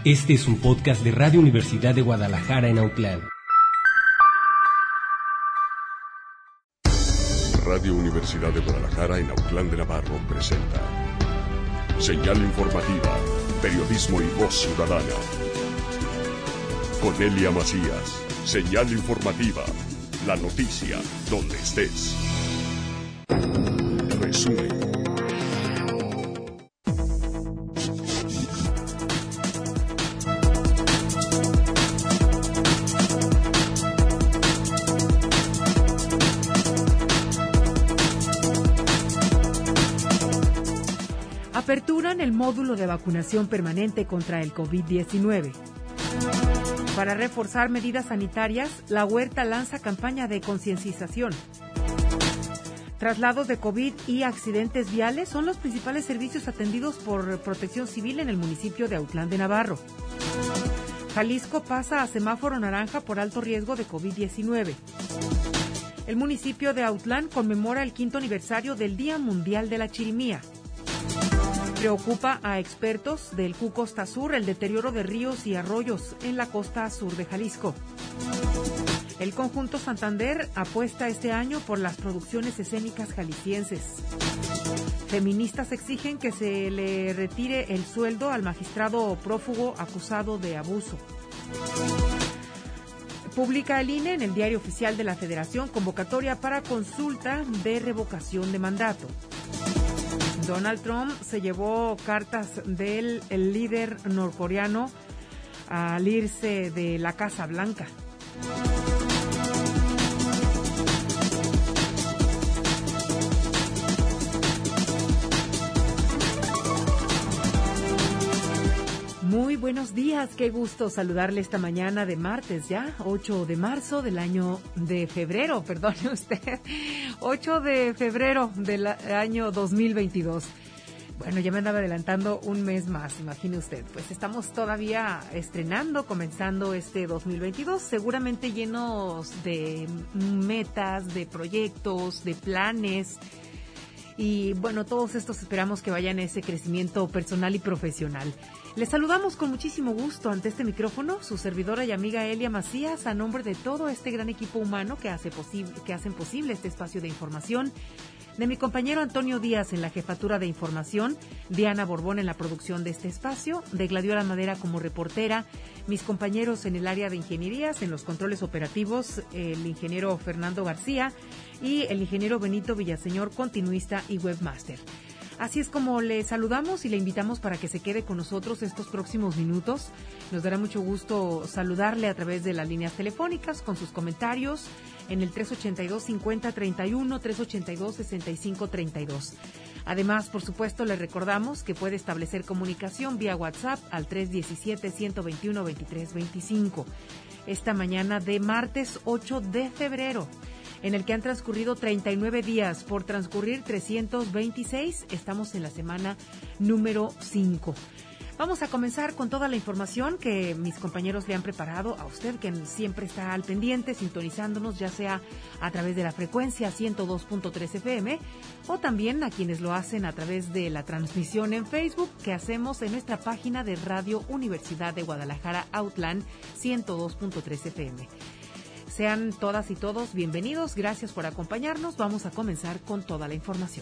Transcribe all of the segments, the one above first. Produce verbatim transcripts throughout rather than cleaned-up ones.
Este es un podcast de Radio Universidad de Guadalajara en Autlán. Radio Universidad de Guadalajara en Autlán de Navarro presenta Señal Informativa, Periodismo y Voz Ciudadana. Con Elia Macías, Señal Informativa, la noticia donde estés. Resumen. Aperturan el módulo de vacunación permanente contra el COVID diecinueve. Para reforzar medidas sanitarias, la Huerta lanza campaña de concientización. Traslados de COVID y accidentes viales son los principales servicios atendidos por Protección Civil en el municipio de Autlán de Navarro. Jalisco pasa a semáforo naranja por alto riesgo de COVID diecinueve. El municipio de Autlán conmemora el quinto aniversario del Día Mundial de la Chirimía. Preocupa a expertos del Q Costa Sur el deterioro de ríos y arroyos en la costa sur de Jalisco. El conjunto Santander apuesta este año por las producciones escénicas jaliscienses. Feministas exigen que se le retire el sueldo al magistrado prófugo acusado de abuso. Publica el I N E en el Diario Oficial de la Federación convocatoria para consulta de revocación de mandato. Donald Trump se llevó cartas del el líder norcoreano al irse de la Casa Blanca. Muy buenos días, qué gusto saludarle esta mañana de martes ya, ocho de marzo del año de febrero, perdone usted, ocho de febrero del año dos mil veintidós. Bueno, ya me andaba adelantando un mes más, imagine usted, pues estamos todavía estrenando, comenzando este dos mil veintidós, seguramente llenos de metas, de proyectos, de planes. Y bueno, todos estos esperamos que vayan a ese crecimiento personal y profesional. Les saludamos con muchísimo gusto ante este micrófono, su servidora y amiga Elia Macías, a nombre de todo este gran equipo humano que hace posible, que hacen posible este espacio de información, de mi compañero Antonio Díaz en la jefatura de información, Diana Borbón en la producción de este espacio, de Gladiola Madera como reportera, mis compañeros en el área de ingenierías, en los controles operativos, el ingeniero Fernando García y el ingeniero Benito Villaseñor, continuista y webmaster. Así es como le saludamos y le invitamos para que se quede con nosotros estos próximos minutos. Nos dará mucho gusto saludarle a través de las líneas telefónicas con sus comentarios en el tres ochenta y dos, cincuenta, treinta y uno, tres ochenta y dos, sesenta y cinco, treinta y dos. Además, por supuesto, le recordamos que puede establecer comunicación vía WhatsApp al tres diecisiete, ciento veintiuno, veintitrés veinticinco. Esta mañana de martes ocho de febrero. En el que han transcurrido treinta y nueve días, por transcurrir trescientos veintiséis, estamos en la semana número cinco. Vamos a comenzar con toda la información que mis compañeros le han preparado a usted, que siempre está al pendiente, sintonizándonos, ya sea a través de la frecuencia ciento dos punto tres F M, o también a quienes lo hacen a través de la transmisión en Facebook que hacemos en nuestra página de Radio Universidad de Guadalajara Autlán ciento dos punto tres F M. Sean todas y todos bienvenidos, gracias por acompañarnos. Vamos a comenzar con toda la información.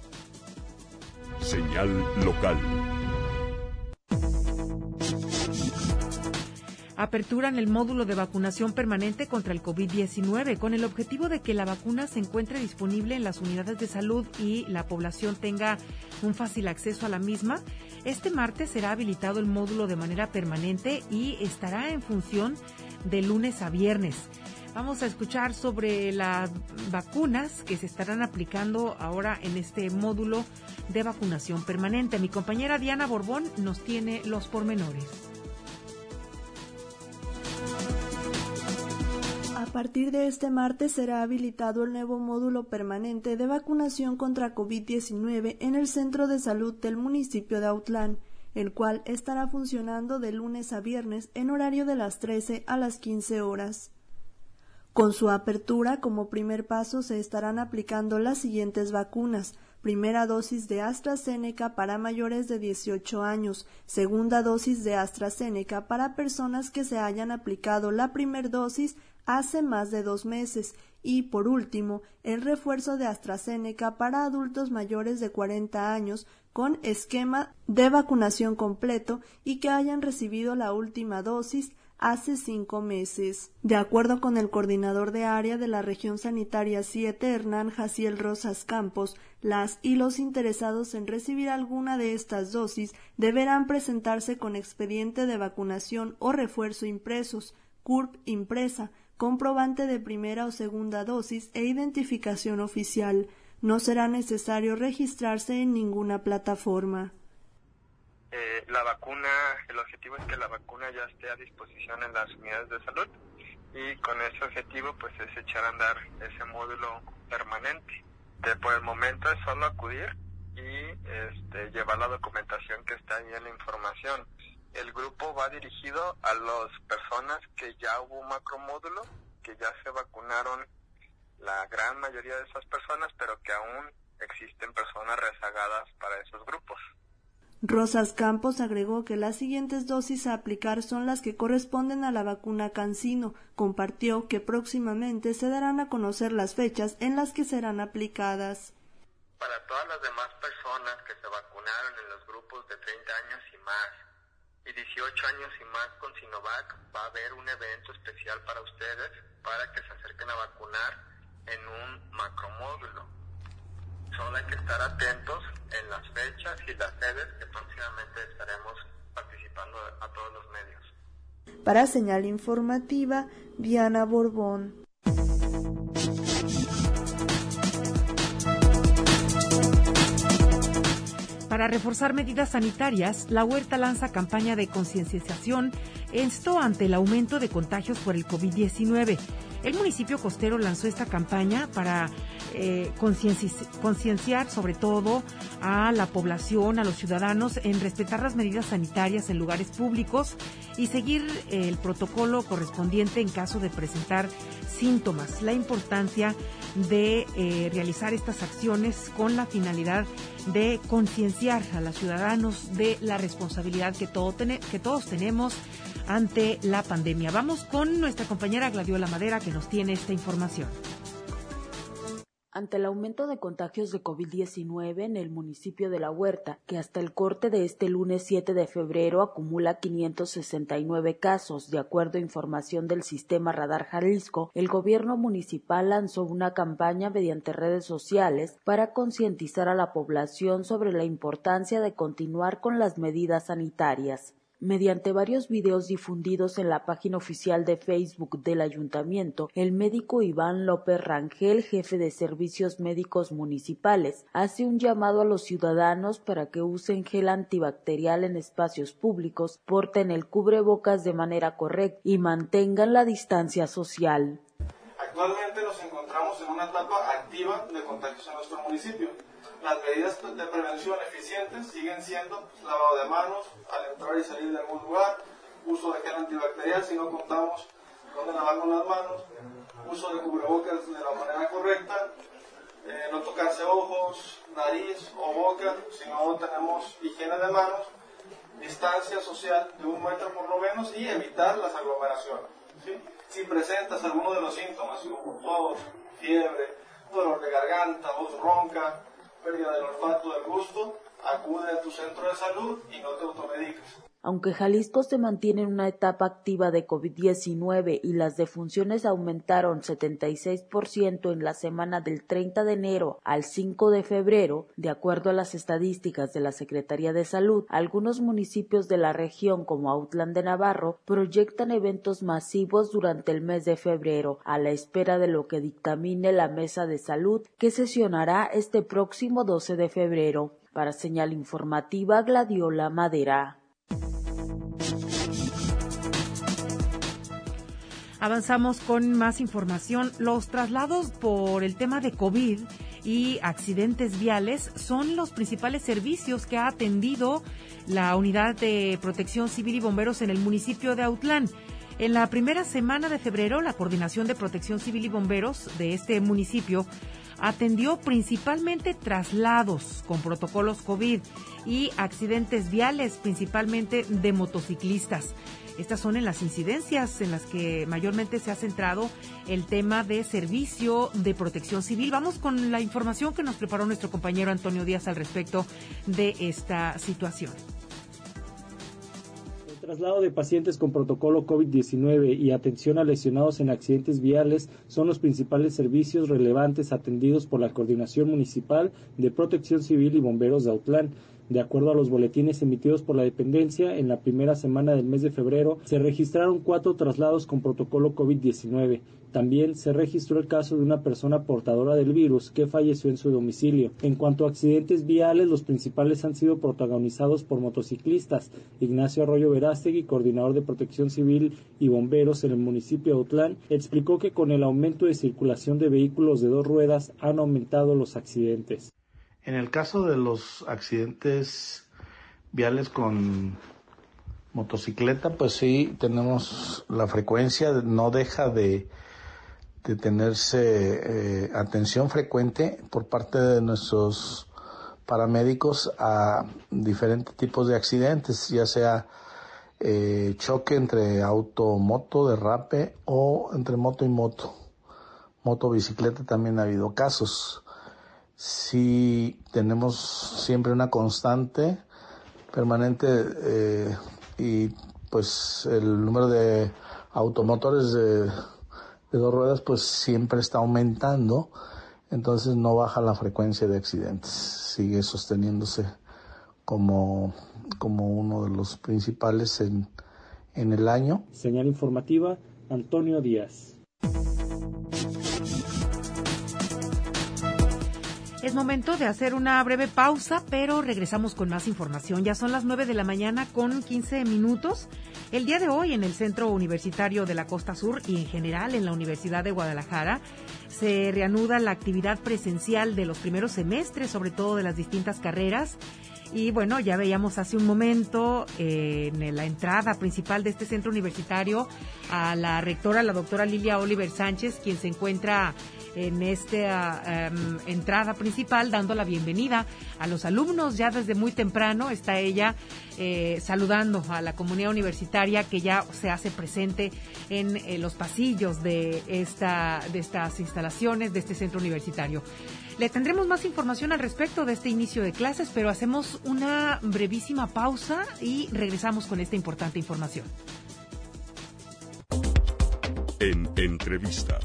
Señal local. Aperturan el módulo de vacunación permanente contra el COVID diecinueve con el objetivo de que la vacuna se encuentre disponible en las unidades de salud y la población tenga un fácil acceso a la misma. Este martes será habilitado el módulo de manera permanente y estará en función de lunes a viernes. Vamos a escuchar sobre las vacunas que se estarán aplicando ahora en este módulo de vacunación permanente. Mi compañera Diana Borbón nos tiene los pormenores. A partir de este martes será habilitado el nuevo módulo permanente de vacunación contra COVID diecinueve en el Centro de Salud del municipio de Autlán, el cual estará funcionando de lunes a viernes en horario de las trece a las quince horas. Con su apertura, como primer paso, se estarán aplicando las siguientes vacunas: primera dosis de AstraZeneca para mayores de dieciocho años, segunda dosis de AstraZeneca para personas que se hayan aplicado la primera dosis hace más de dos meses y, por último, el refuerzo de AstraZeneca para adultos mayores de cuarenta años con esquema de vacunación completo y que hayan recibido la última dosis hace cinco meses. De acuerdo con el coordinador de área de la región sanitaria siete, Hernán Jaciel Rosas Campos, las y los interesados en recibir alguna de estas dosis deberán presentarse con expediente de vacunación o refuerzo impresos, C U R P impresa, comprobante de primera o segunda dosis e identificación oficial. No será necesario registrarse en ninguna plataforma. Eh, la vacuna, el objetivo es que la vacuna ya esté a disposición en las unidades de salud y con ese objetivo pues es echar a andar ese módulo permanente. De, por el momento es solo acudir y este, llevar la documentación que está ahí en la información. El grupo va dirigido a las personas que ya hubo un macromódulo, que ya se vacunaron la gran mayoría de esas personas, pero que aún existen personas rezagadas para esos grupos. Rosas Campos agregó que las siguientes dosis a aplicar son las que corresponden a la vacuna CanSino. Compartió que próximamente se darán a conocer las fechas en las que serán aplicadas. Para todas las demás personas que se vacunaron en los grupos de treinta años y más y dieciocho años y más con Sinovac, va a haber un evento especial para ustedes para que se acerquen a vacunar en un macromódulo. Solo hay que estar atentos en las fechas y las sedes que próximamente estaremos participando a todos los medios. Para Señal Informativa, Diana Borbón. Para reforzar medidas sanitarias, la Huerta lanza campaña de concienciación, esto ante el aumento de contagios por el COVID diecinueve. El municipio costero lanzó esta campaña para eh, concienciar sobre todo a la población, a los ciudadanos, en respetar las medidas sanitarias en lugares públicos y seguir eh, el protocolo correspondiente en caso de presentar síntomas. La importancia de eh, realizar estas acciones con la finalidad de concienciar a los ciudadanos de la responsabilidad que, todo ten- que todos tenemos ante la pandemia. Vamos con nuestra compañera Gladiola Madera, que nos tiene esta información. Ante el aumento de contagios de COVID diecinueve en el municipio de La Huerta, que hasta el corte de este lunes siete de febrero acumula quinientos sesenta y nueve casos, de acuerdo a información del Sistema Radar Jalisco, el gobierno municipal lanzó una campaña mediante redes sociales para concientizar a la población sobre la importancia de continuar con las medidas sanitarias. Mediante varios videos difundidos en la página oficial de Facebook del Ayuntamiento, el médico Iván López Rangel, jefe de Servicios Médicos Municipales, hace un llamado a los ciudadanos para que usen gel antibacterial en espacios públicos, porten el cubrebocas de manera correcta y mantengan la distancia social. Actualmente nos encontramos en una etapa activa de contagios en nuestro municipio. Las medidas de prevención eficientes siguen siendo pues, lavado de manos al entrar y salir de algún lugar, uso de gel antibacterial si no contamos dónde lavarnos las manos, uso de cubrebocas de la manera correcta, eh, no tocarse ojos, nariz o boca si no tenemos higiene de manos, distancia social de un metro por lo menos y evitar las aglomeraciones. ¿Sí? Si presentas alguno de los síntomas como tos, fiebre, dolor de garganta, voz ronca, pérdida del olfato, del gusto, acude a tu centro de salud y no te automediques. Aunque Jalisco se mantiene en una etapa activa de COVID diecinueve y las defunciones aumentaron setenta y seis por ciento en la semana del treinta de enero al cinco de febrero, de acuerdo a las estadísticas de la Secretaría de Salud, algunos municipios de la región como Autlán de Navarro proyectan eventos masivos durante el mes de febrero, a la espera de lo que dictamine la Mesa de Salud, que sesionará este próximo doce de febrero. Para Señal Informativa, Gladiola Madera. Avanzamos con más información. Los traslados por el tema de COVID y accidentes viales son los principales servicios que ha atendido la Unidad de Protección Civil y Bomberos en el municipio de Autlán. En la primera semana de febrero, la Coordinación de Protección Civil y Bomberos de este municipio atendió principalmente traslados con protocolos COVID y accidentes viales, principalmente de motociclistas. Estas son en las incidencias en las que mayormente se ha centrado el tema de servicio de protección civil. Vamos con la información que nos preparó nuestro compañero Antonio Díaz al respecto de esta situación. El traslado de pacientes con protocolo COVID diecinueve y atención a lesionados en accidentes viales son los principales servicios relevantes atendidos por la Coordinación Municipal de Protección Civil y Bomberos de Autlán. De acuerdo a los boletines emitidos por la dependencia, en la primera semana del mes de febrero se registraron cuatro traslados con protocolo COVID diecinueve. También se registró el caso de una persona portadora del virus que falleció en su domicilio. En cuanto a accidentes viales, los principales han sido protagonizados por motociclistas. Ignacio Arroyo Verástegui, coordinador de Protección Civil y Bomberos en el municipio de Autlán, explicó que con el aumento de circulación de vehículos de dos ruedas han aumentado los accidentes. En el caso de los accidentes viales con motocicleta, pues sí, tenemos la frecuencia, no deja de, de tenerse eh, atención frecuente por parte de nuestros paramédicos a diferentes tipos de accidentes, ya sea eh, choque entre auto-moto, derrape o entre moto y moto. Moto-bicicleta también ha habido casos. Sí, tenemos siempre una constante permanente eh, y pues el número de automotores de, de dos ruedas pues siempre está aumentando, entonces no baja la frecuencia de accidentes, sigue sosteniéndose como, como uno de los principales en, en el año. Señal informativa, Antonio Díaz. Es momento de hacer una breve pausa, pero regresamos con más información. Ya son las nueve de la mañana con quince minutos. El día de hoy en el Centro Universitario de la Costa Sur y en general en la Universidad de Guadalajara se reanuda la actividad presencial de los primeros semestres, sobre todo de las distintas carreras. Y bueno, ya veíamos hace un momento eh, en la entrada principal de este centro universitario a la rectora, la doctora Lilia Oliver Sánchez, quien se encuentra en esta um, entrada principal dando la bienvenida a los alumnos. Ya desde muy temprano está ella eh, saludando a la comunidad universitaria que ya se hace presente en eh, los pasillos de esta de estas instalaciones, de este centro universitario. Le tendremos más información al respecto de este inicio de clases, pero hacemos una brevísima pausa y regresamos con esta importante información. En entrevista.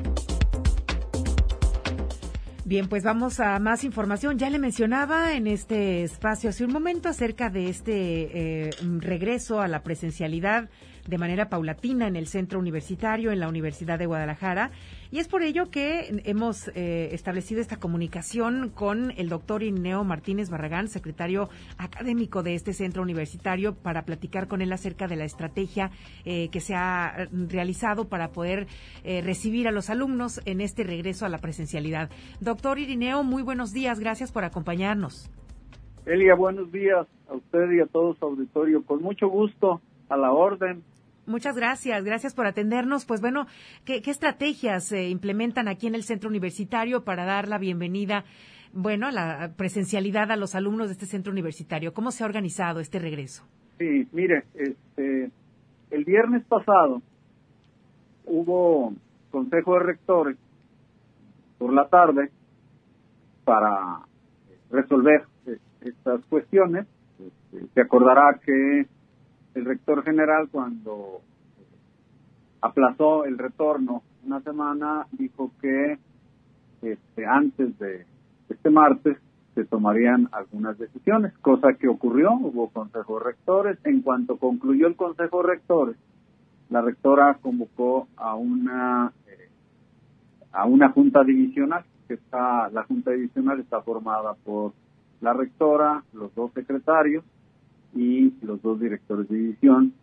Bien, pues vamos a más información. Ya le mencionaba en este espacio hace un momento acerca de este eh, regreso a la presencialidad de manera paulatina en el centro universitario, en la Universidad de Guadalajara. Y es por ello que hemos eh, establecido esta comunicación con el doctor Irineo Martínez Barragán, secretario académico de este centro universitario, para platicar con él acerca de la estrategia eh, que se ha realizado para poder eh, recibir a los alumnos en este regreso a la presencialidad. Doctor Irineo, muy buenos días, gracias por acompañarnos. Elia, buenos días a usted y a todo su auditorio. Con mucho gusto, a la orden. Muchas gracias, gracias por atendernos. Pues bueno, ¿qué, qué estrategias se implementan aquí en el centro universitario para dar la bienvenida, bueno, a la presencialidad a los alumnos de este centro universitario? ¿Cómo se ha organizado este regreso? Sí, mire, este, el viernes pasado hubo consejo de rectores por la tarde para resolver estas cuestiones. Se acordará que el rector general, cuando aplazó el retorno una semana, dijo que este, antes de este martes se tomarían algunas decisiones, cosa que ocurrió. Hubo consejo de rectores. En cuanto concluyó el consejo de rectores, la rectora convocó a una eh, a una junta divisional, que está la junta divisional está formada por la rectora, los dos secretarios y los dos directores de división.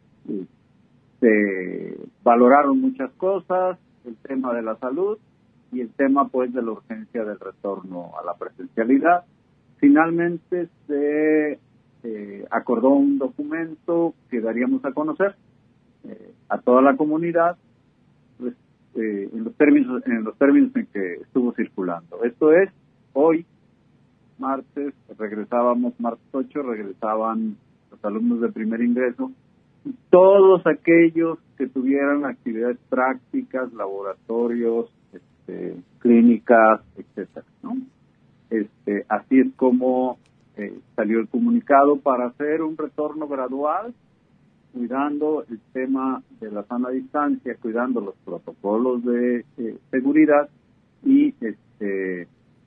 Se valoraron muchas cosas, el tema de la salud y el tema pues de la urgencia del retorno a la presencialidad. Finalmente se eh, acordó un documento que daríamos a conocer eh, a toda la comunidad, pues, eh, en los términos en los términos en que estuvo circulando. Esto es, hoy, martes, regresábamos, martes ocho, regresaban los alumnos de primer ingreso, y todos aquellos que tuvieran actividades prácticas, laboratorios, este, clínicas, etcétera, ¿no? Este, así es como eh, salió el comunicado para hacer un retorno gradual, cuidando el tema de la sana distancia, cuidando los protocolos de eh, seguridad y este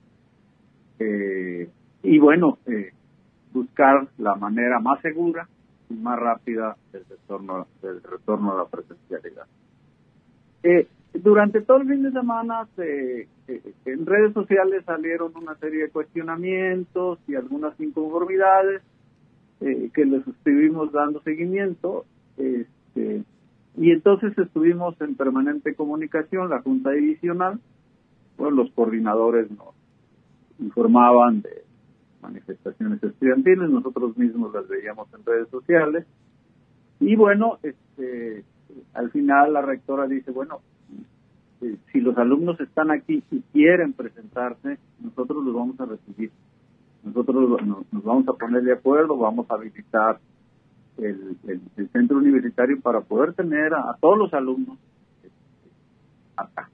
eh, y bueno eh, buscar la manera más segura y más rápida del retorno del retorno a la presencialidad. Eh, durante todo el fin de semana se, eh, en redes sociales salieron una serie de cuestionamientos y algunas inconformidades Eh, que les estuvimos dando seguimiento, este, y entonces estuvimos en permanente comunicación, la Junta Divisional, bueno, los coordinadores nos informaban de manifestaciones estudiantiles, nosotros mismos las veíamos en redes sociales, y bueno, este, al final la rectora dice, bueno, eh, si los alumnos están aquí y quieren presentarse, nosotros los vamos a recibir. Nosotros nos, nos vamos a poner de acuerdo, vamos a visitar el, el, el centro universitario para poder tener a, a todos los alumnos este, acá.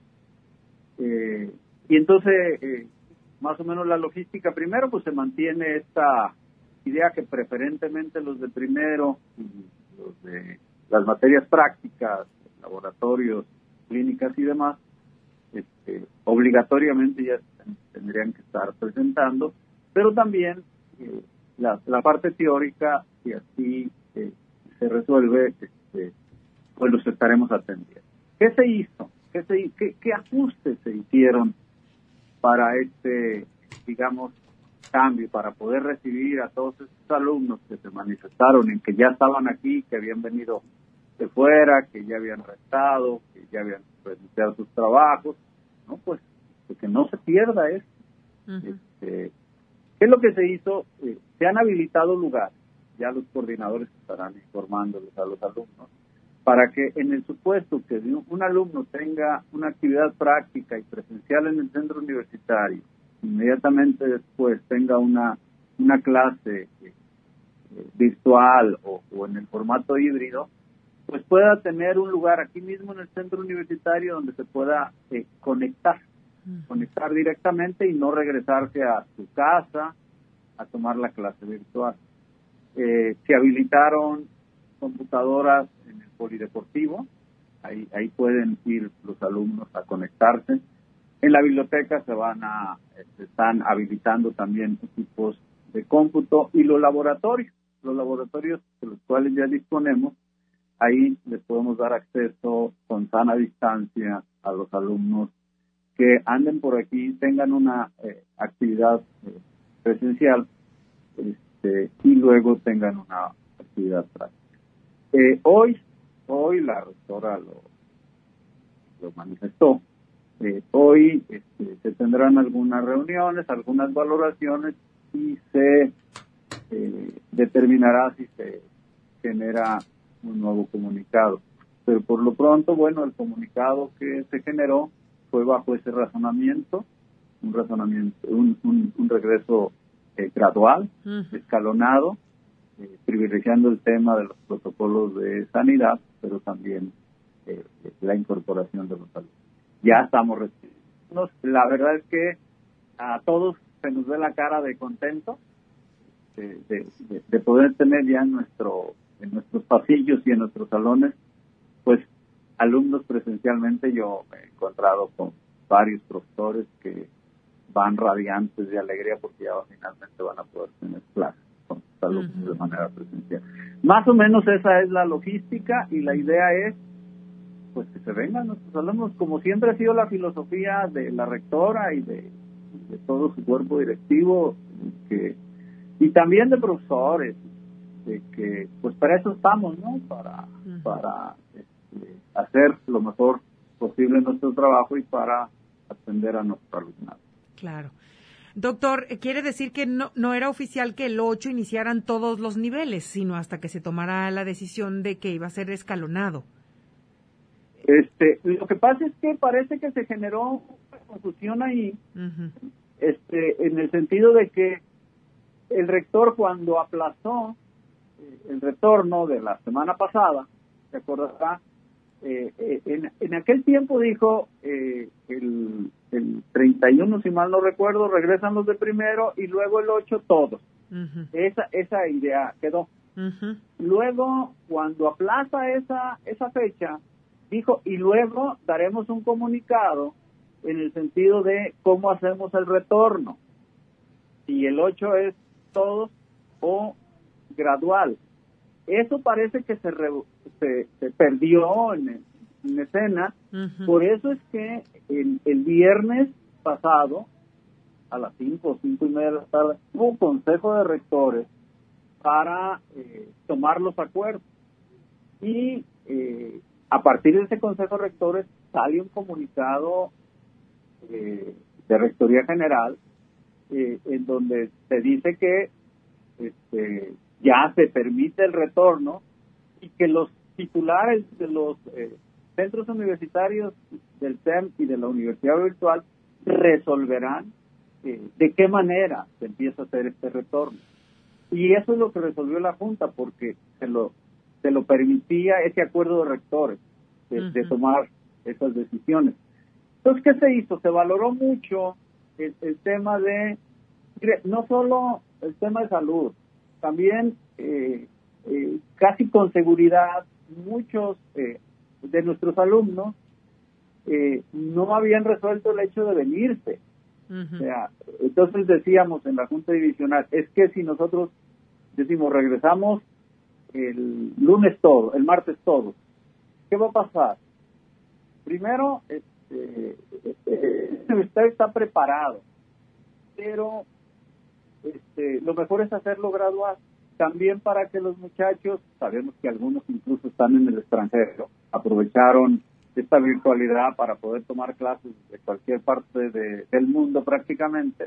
Eh, y entonces, eh, más o menos la logística, primero pues se mantiene esta idea que preferentemente los de primero, los de las materias prácticas, laboratorios, clínicas y demás, este, obligatoriamente ya tendrían que estar presentando, pero también eh, la, la parte teórica, si así eh, se resuelve, este, pues los estaremos atendiendo. ¿Qué se hizo? ¿Qué, se, qué, qué ajustes se hicieron para este, digamos, cambio, para poder recibir a todos estos alumnos que se manifestaron en que ya estaban aquí, que habían venido de fuera, que ya habían restado, que ya habían renunciado a sus trabajos? No, pues, que no se pierda esto. Uh-huh. Este, ¿Qué es lo que se hizo? Eh, se han habilitado lugares, ya los coordinadores estarán informándoles a los alumnos, para que en el supuesto que un alumno tenga una actividad práctica y presencial en el centro universitario, inmediatamente después tenga una, una clase eh, virtual o, o en el formato híbrido, pues pueda tener un lugar aquí mismo en el centro universitario donde se pueda eh, conectar. conectar directamente y no regresarse a su casa a tomar la clase virtual. Eh, se habilitaron computadoras en el polideportivo, ahí, ahí pueden ir los alumnos a conectarse. En la biblioteca se van a, se están habilitando también equipos de cómputo y los laboratorios, los laboratorios de los cuales ya disponemos, ahí les podemos dar acceso con sana distancia a los alumnos que anden por aquí, tengan una eh, actividad eh, presencial este, y luego tengan una actividad práctica. Eh, hoy, hoy la rectora lo, lo manifestó. Eh, hoy este, se tendrán algunas reuniones, algunas valoraciones y se eh, determinará si se genera un nuevo comunicado. Pero por lo pronto, bueno, el comunicado que se generó fue bajo ese razonamiento, un razonamiento, un, un, un regreso eh, gradual, uh-huh. escalonado, eh, privilegiando el tema de los protocolos de sanidad, pero también eh, la incorporación de los alumnos. Ya estamos recibiendo. La verdad es que a todos se nos ve la cara de contento de, de, de, de poder tener ya en nuestro en nuestros pasillos y en nuestros salones, pues, alumnos presencialmente. Yo me he encontrado con varios profesores que van radiantes de alegría porque ya finalmente van a poder tener clases con sus alumnos uh-huh. de manera presencial. Más o menos esa es la logística y la idea es pues que se vengan nuestros alumnos, como siempre ha sido la filosofía de la rectora y de, de todo su cuerpo directivo, que y también de profesores, de que pues para eso estamos, ¿no? Para, uh-huh. para este, hacer lo mejor posible en nuestro trabajo y para atender a nuestro alumnado. Claro. Doctor, quiere decir que no, no era oficial que el ocho iniciaran todos los niveles, sino hasta que se tomara la decisión de que iba a ser escalonado. Este, lo que pasa es que parece que se generó una confusión ahí, uh-huh. este, en el sentido de que el rector, cuando aplazó eh, el retorno de la semana pasada, ¿se acordará? Eh, eh, en, en aquel tiempo dijo eh, el, el treinta y uno, si mal no recuerdo, regresan los de primero y luego el ocho todos. Uh-huh. Esa esa idea quedó. Uh-huh. Luego, cuando aplaza esa esa fecha, dijo, y luego daremos un comunicado en el sentido de cómo hacemos el retorno. Si el ocho es todos o gradual. Eso parece que se, re, se, se perdió en, en escena. Uh-huh. Por eso es que el, el viernes pasado, a las cinco o cinco y media de la tarde, hubo un consejo de rectores para eh, tomar los acuerdos. Y eh, a partir de ese consejo de rectores sale un comunicado eh, de Rectoría General eh, en donde se dice que este, ya se permite el retorno y que los titulares de los eh, centros universitarios del C E M y de la Universidad Virtual resolverán eh, de qué manera se empieza a hacer este retorno. Y eso es lo que resolvió la Junta, porque se lo se lo permitía ese acuerdo de rectores de, uh-huh. de tomar esas decisiones. Entonces, ¿qué se hizo? Se valoró mucho el, el tema de, no solo el tema de salud, también eh, eh, casi con seguridad muchos eh, de nuestros alumnos eh, no habían resuelto el hecho de venirse. Uh-huh. O sea, entonces decíamos en la Junta Divisional, es que si nosotros decimos regresamos el lunes todo, el martes todo, ¿qué va a pasar? Primero, este, este, el Estado está preparado, pero este, lo mejor es hacerlo gradual, también para que los muchachos, sabemos que algunos incluso están en el extranjero, aprovecharon esta virtualidad para poder tomar clases de cualquier parte de, del mundo prácticamente,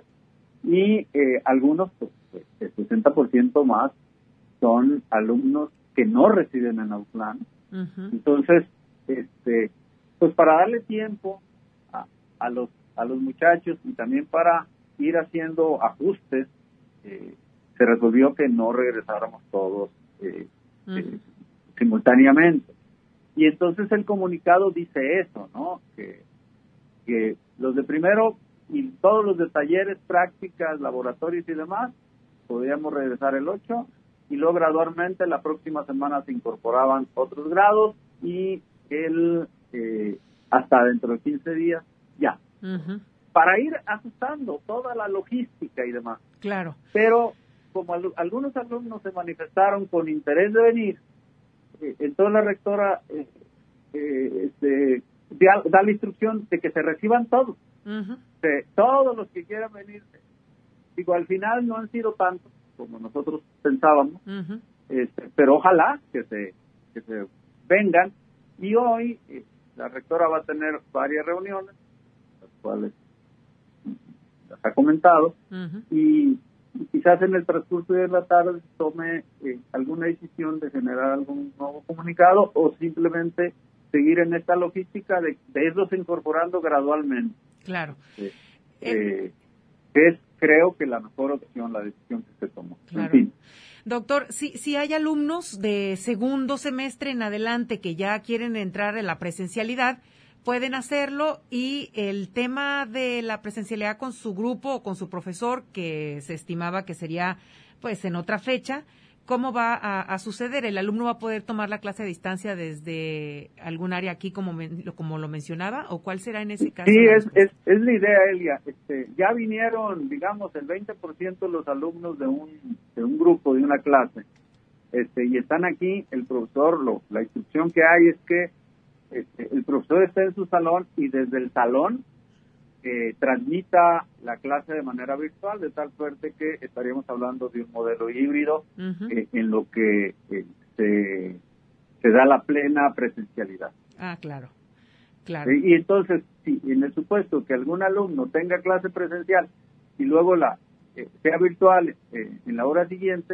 y eh, algunos, pues, el sesenta por ciento más, son alumnos que no residen en Autlán. Uh-huh. Entonces, este, pues para darle tiempo a, a los a los muchachos y también para ir haciendo ajustes, eh, se resolvió que no regresáramos todos eh, uh-huh. eh, simultáneamente. Y entonces el comunicado dice eso, ¿no? Que, que los de primero y todos los de talleres, prácticas, laboratorios y demás, podríamos regresar el ocho, y luego gradualmente la próxima semana se incorporaban otros grados y el eh, hasta dentro de quince días ya. Uh-huh. Para ir ajustando toda la logística y demás. Claro. Pero como al, algunos alumnos se manifestaron con interés de venir, eh, entonces la rectora eh, eh, este, da, da la instrucción de que se reciban todos. Uh-huh. De, todos los que quieran venir. Digo, al final no han sido tantos como nosotros pensábamos, uh-huh. este, pero ojalá que se que se vengan. Y hoy eh, la rectora va a tener varias reuniones, las cuales las ha comentado, uh-huh. y, y quizás en el transcurso de la tarde tome eh, alguna decisión de generar algún nuevo comunicado o simplemente seguir en esta logística de, de irlos incorporando gradualmente. Claro. Eh, eh, es creo que la mejor opción, la decisión que se tomó. Claro. En fin. Doctor, si, si hay alumnos de segundo semestre en adelante que ya quieren entrar en la presencialidad, pueden hacerlo, y el tema de la presencialidad con su grupo o con su profesor, que se estimaba que sería pues en otra fecha, ¿cómo va a, a suceder? ¿El alumno va a poder tomar la clase a distancia desde algún área aquí, como, men, como lo mencionaba, o cuál será en ese caso? Sí, es, es, es la idea, Elia. Este, ya vinieron, digamos, el veinte por ciento de los alumnos de un, de un grupo, de una clase, este, y están aquí. El profesor, lo, la instrucción que hay es que este, el profesor esté en su salón y desde el salón eh, transmita la clase de manera virtual, de tal suerte que estaríamos hablando de un modelo híbrido uh-huh. eh, en lo que eh, se, se da la plena presencialidad. Ah, claro, claro. Y, y entonces, si en el supuesto que algún alumno tenga clase presencial y luego la eh, sea virtual eh, en la hora siguiente,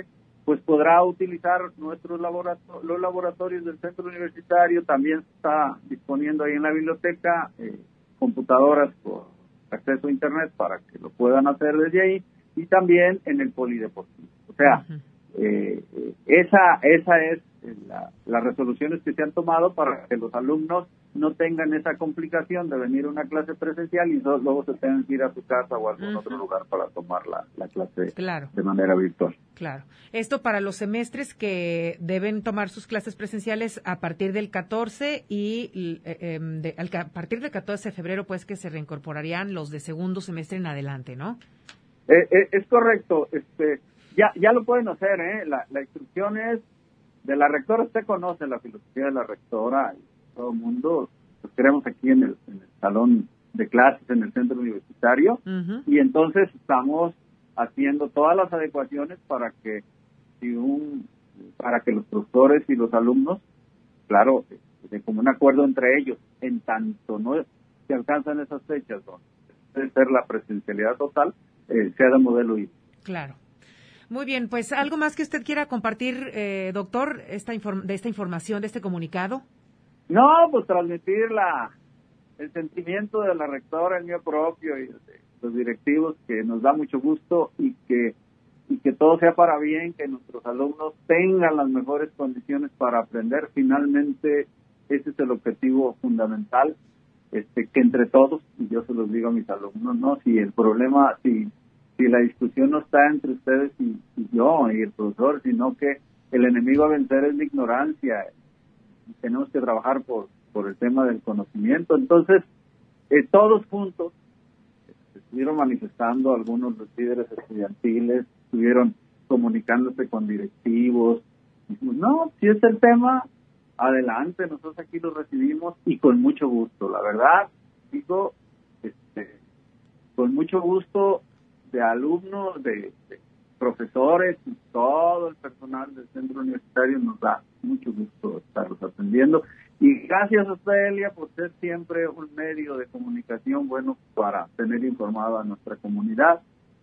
pues podrá utilizar nuestros laboratorios, los laboratorios del centro universitario. También se está disponiendo ahí en la biblioteca eh, computadoras por acceso a internet para que lo puedan hacer desde ahí, y también en el polideportivo. O sea, uh-huh. eh, esa esa es la, las resoluciones que se han tomado para que los alumnos no tengan esa complicación de venir a una clase presencial y so, luego se tengan que ir a su casa o a algún uh-huh. otro lugar para tomar la, la clase claro. de manera virtual. Claro. Esto para los semestres que deben tomar sus clases presenciales a partir del catorce y eh, de, al, a partir del catorce de febrero, pues que se reincorporarían los de segundo semestre en adelante, ¿no? Eh, eh, es correcto. Este, ya ya lo pueden hacer, ¿eh? La, la instrucción es de la rectora. Usted conoce la filosofía de la rectora. Todo el mundo, pues queremos aquí en el, en el salón de clases, en el centro universitario, uh-huh. y entonces estamos haciendo todas las adecuaciones para que si un, para que los profesores y los alumnos, claro, de común acuerdo entre ellos, en tanto no se alcanzan esas fechas donde debe ser la presencialidad total, eh, sea de modelo I. Claro. Muy bien, pues algo más que usted quiera compartir, eh, doctor, esta inform- de esta información, de este comunicado. No, pues transmitir la, el sentimiento de la rectora, el mío propio y de los directivos, que nos da mucho gusto y que y que todo sea para bien, que nuestros alumnos tengan las mejores condiciones para aprender. Finalmente, ese es el objetivo fundamental, este que entre todos, y yo se los digo a mis alumnos, no, si el problema, si si la discusión no está entre ustedes y, y yo y el profesor, sino que el enemigo a vencer es la ignorancia. Tenemos que trabajar por por el tema del conocimiento. Entonces, eh, todos juntos eh, estuvieron manifestando, algunos los líderes estudiantiles, estuvieron comunicándose con directivos. Dijimos, no, si es el tema, adelante, nosotros aquí lo recibimos y con mucho gusto. La verdad, digo, este, con mucho gusto de alumnos, de, de profesores y todo el personal del centro universitario, nos da mucho gusto estarlos atendiendo. Y gracias a usted, Elia, por ser siempre un medio de comunicación bueno para tener informada a nuestra comunidad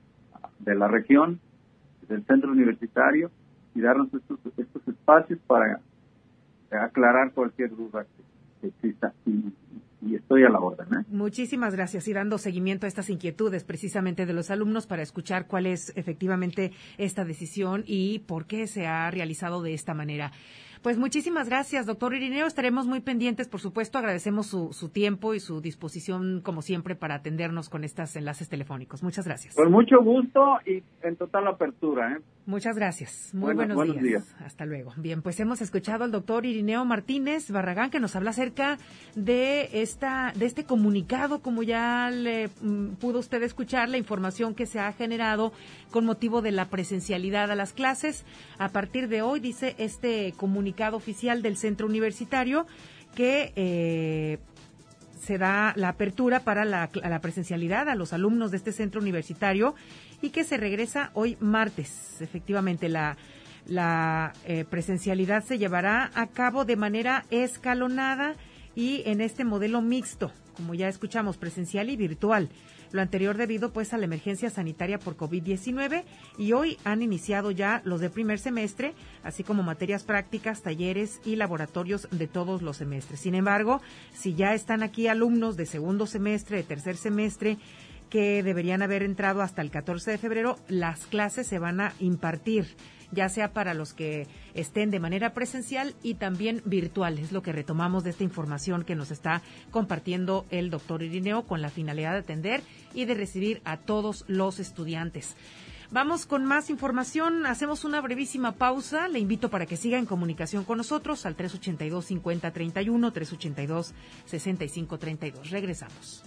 de la región, del centro universitario, y darnos estos, estos espacios para aclarar cualquier duda que, que exista. Y, y estoy a la orden, ¿eh? Muchísimas gracias, y dando seguimiento a estas inquietudes precisamente de los alumnos para escuchar cuál es efectivamente esta decisión y por qué se ha realizado de esta manera. Pues muchísimas gracias, doctor Irineo. Estaremos muy pendientes, por supuesto. Agradecemos su, su tiempo y su disposición, como siempre, para atendernos con estos enlaces telefónicos. Muchas gracias. Con mucho gusto y en total apertura, ¿eh? Muchas gracias. Muy bueno, buenos, buenos días. días. Hasta luego. Bien, pues hemos escuchado al doctor Irineo Martínez Barragán, que nos habla acerca de esta de este comunicado, como ya le mm, pudo usted escuchar, la información que se ha generado con motivo de la presencialidad a las clases. A partir de hoy, dice este comunicado oficial del centro universitario, que eh, se da la apertura para la, la presencialidad a los alumnos de este centro universitario y que se regresa hoy martes. Efectivamente, la, la eh, presencialidad se llevará a cabo de manera escalonada y en este modelo mixto, como ya escuchamos, presencial y virtual. Lo anterior debido pues a la emergencia sanitaria por COVID diecinueve, y hoy han iniciado ya los de primer semestre, así como materias prácticas, talleres y laboratorios de todos los semestres. Sin embargo, si ya están aquí alumnos de segundo semestre, de tercer semestre, que deberían haber entrado hasta el catorce de febrero, las clases se van a impartir, ya sea para los que estén de manera presencial y también virtual. Es lo que retomamos de esta información que nos está compartiendo el doctor Irineo, con la finalidad de atender y de recibir a todos los estudiantes. Vamos con más información, hacemos una brevísima pausa. Le invito para que siga en comunicación con nosotros al tres ochenta y dos, cincuenta, treinta y uno, tres ochenta y dos, sesenta y cinco, treinta y dos. Regresamos.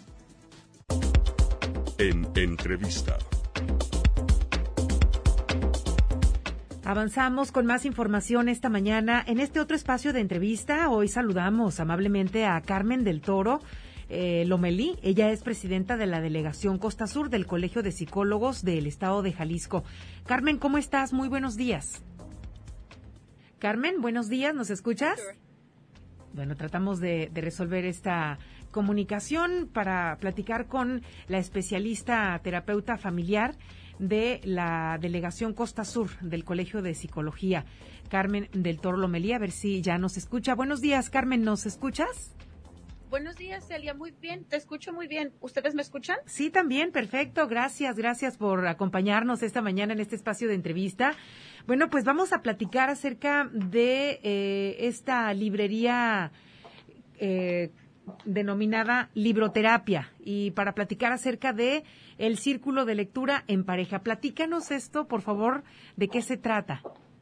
En entrevista. Avanzamos con más información esta mañana. En este otro espacio de entrevista, hoy saludamos amablemente a Carmen del Toro eh, Lomelí. Ella es presidenta de la Delegación Costa Sur del Colegio de Psicólogos del Estado de Jalisco. Carmen, ¿cómo estás? Muy buenos días. Carmen, buenos días, ¿nos escuchas? Bueno, tratamos de, de resolver esta comunicación para platicar con la especialista terapeuta familiar de la Delegación Costa Sur del Colegio de Psicología, Carmen del Toro Lomelí, a ver si ya nos escucha. Buenos días, Carmen, ¿nos escuchas? Buenos días, Celia, muy bien, te escucho muy bien. ¿Ustedes me escuchan? Sí, también, perfecto, gracias, gracias por acompañarnos esta mañana en este espacio de entrevista. Bueno, pues vamos a platicar acerca de eh, esta librería eh, denominada Libroterapia, y para platicar acerca de el círculo de lectura en pareja. Platícanos esto, por favor, ¿de qué se trata?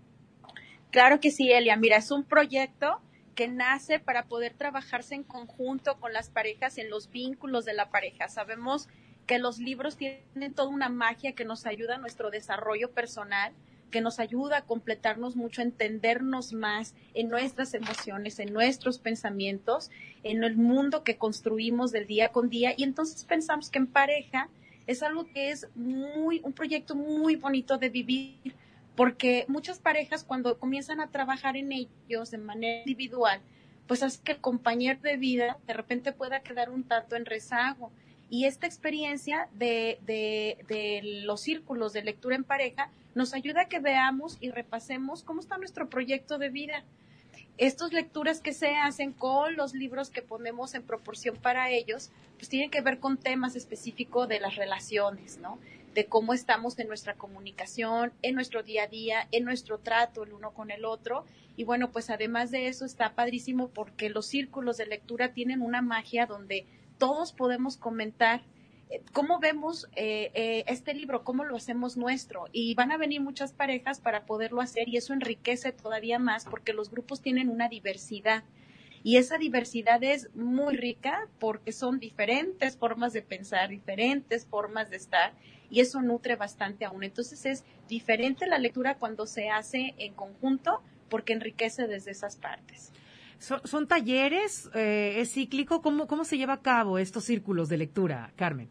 Claro que sí, Elia. Mira, es un proyecto que nace para poder trabajarse en conjunto con las parejas en los vínculos de la pareja. Sabemos que los libros tienen toda una magia que nos ayuda a nuestro desarrollo personal, que nos ayuda a completarnos mucho, a entendernos más en nuestras emociones, en nuestros pensamientos, en el mundo que construimos del día con día. Y entonces pensamos que en pareja es algo que es muy, un proyecto muy bonito de vivir, porque muchas parejas cuando comienzan a trabajar en ellos de manera individual, pues hace que el compañero de vida de repente pueda quedar un tanto en rezago. Y esta experiencia de, de, de los círculos de lectura en pareja nos ayuda a que veamos y repasemos cómo está nuestro proyecto de vida. Estas lecturas que se hacen con los libros que ponemos en proporción para ellos, pues tienen que ver con temas específicos de las relaciones, ¿no? De cómo estamos en nuestra comunicación, en nuestro día a día, en nuestro trato el uno con el otro. Y bueno, pues además de eso está padrísimo porque los círculos de lectura tienen una magia donde todos podemos comentar eh, cómo vemos eh, eh, este libro, cómo lo hacemos nuestro. Y van a venir muchas parejas para poderlo hacer y eso enriquece todavía más porque los grupos tienen una diversidad. Y esa diversidad es muy rica porque son diferentes formas de pensar, diferentes formas de estar, y eso nutre bastante aún. Entonces es diferente la lectura cuando se hace en conjunto porque enriquece desde esas partes. ¿Son, son talleres? Eh, ¿Es cíclico? ¿Cómo, ¿Cómo se lleva a cabo estos círculos de lectura, Carmen?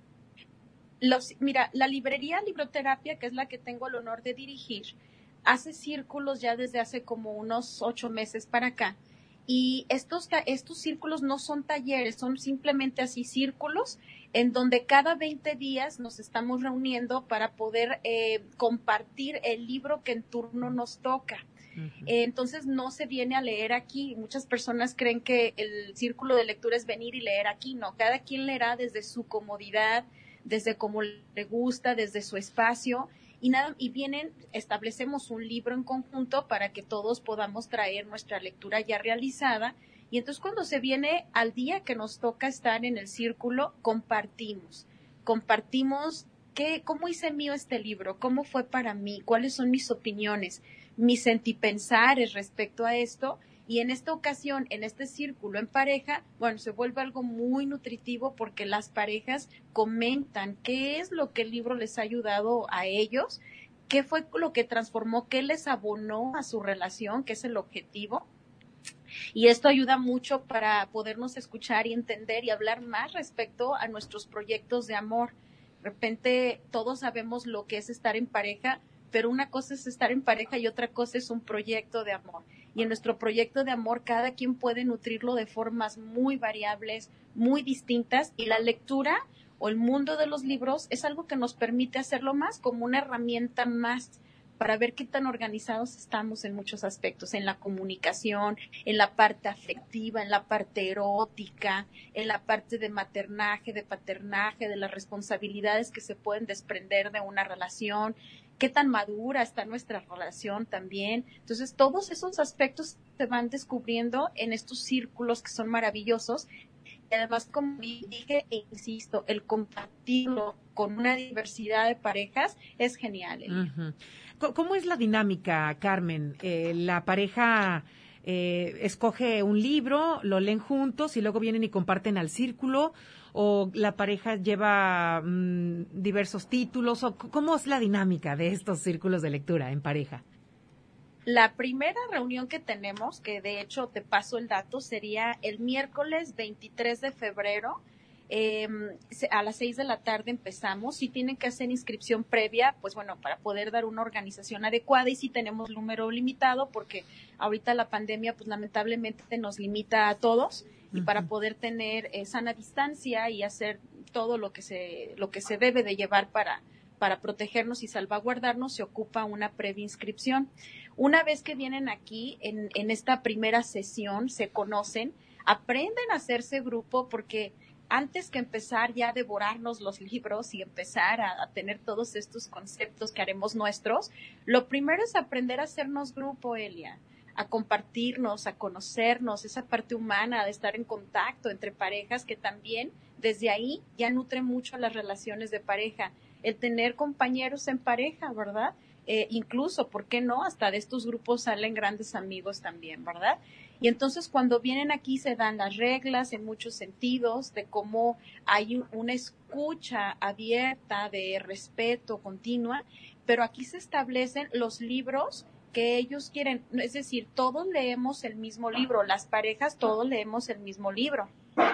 Los, mira, la librería Libroterapia, que es la que tengo el honor de dirigir, hace círculos ya desde hace como unos ocho meses para acá. Y estos, estos círculos no son talleres, son simplemente así círculos en donde cada veinte días nos estamos reuniendo para poder eh, compartir el libro que en turno nos toca. Uh-huh. Eh, entonces no se viene a leer aquí. Muchas personas creen que el círculo de lectura es venir y leer aquí. No, cada quien leerá desde su comodidad, desde cómo le gusta, desde su espacio. Y nada, y vienen, establecemos un libro en conjunto para que todos podamos traer nuestra lectura ya realizada. Y entonces cuando se viene al día que nos toca estar en el círculo, compartimos. Compartimos qué, cómo hice mío este libro, cómo fue para mí, cuáles son mis opiniones, mis sentipensares respecto a esto. Y en esta ocasión, en este círculo en pareja, bueno, se vuelve algo muy nutritivo porque las parejas comentan qué es lo que el libro les ha ayudado a ellos, qué fue lo que transformó, qué les abonó a su relación, que es el objetivo. Y esto ayuda mucho para podernos escuchar y entender y hablar más respecto a nuestros proyectos de amor. De repente todos sabemos lo que es estar en pareja, pero una cosa es estar en pareja y otra cosa es un proyecto de amor. Y en nuestro proyecto de amor cada quien puede nutrirlo de formas muy variables, muy distintas, y la lectura o el mundo de los libros es algo que nos permite hacerlo más como una herramienta más para ver qué tan organizados estamos en muchos aspectos, en la comunicación, en la parte afectiva, en la parte erótica, en la parte de maternaje, de paternaje, de las responsabilidades que se pueden desprender de una relación, qué tan madura está nuestra relación también. Entonces, todos esos aspectos se van descubriendo en estos círculos que son maravillosos. Y además, como dije e insisto, el compartirlo con una diversidad de parejas es genial. Uh-huh. ¿Cómo es la dinámica, Carmen? Eh, la pareja eh, escoge un libro, lo leen juntos y luego vienen y comparten al círculo, o la pareja lleva mmm, diversos títulos, o ¿cómo es la dinámica de estos círculos de lectura en pareja? La primera reunión que tenemos, que de hecho te paso el dato, sería el miércoles veintitrés de febrero Eh, a las seis de la tarde empezamos. Si tienen que hacer inscripción previa, pues bueno, para poder dar una organización adecuada, y si tenemos número limitado, porque ahorita la pandemia pues lamentablemente nos limita a todos, y uh-huh. para poder tener eh, sana distancia y hacer todo lo que se lo que se debe de llevar para para protegernos y salvaguardarnos, se ocupa una previa inscripción. Una vez que vienen aquí en, en esta primera sesión, se conocen, aprenden a hacerse grupo, porque antes que empezar ya a devorarnos los libros y empezar a, a tener todos estos conceptos que haremos nuestros, lo primero es aprender a hacernos grupo, Elia, a compartirnos, a conocernos, esa parte humana de estar en contacto entre parejas, que también desde ahí ya nutre mucho las relaciones de pareja, el tener compañeros en pareja, ¿verdad? Eh, incluso, ¿por qué no? Hasta de estos grupos salen grandes amigos también, ¿verdad? Y entonces cuando vienen aquí se dan las reglas en muchos sentidos de cómo hay una escucha abierta, de respeto continua, pero aquí se establecen los libros que ellos quieren, es decir, todos leemos el mismo libro, las parejas todos leemos el mismo libro,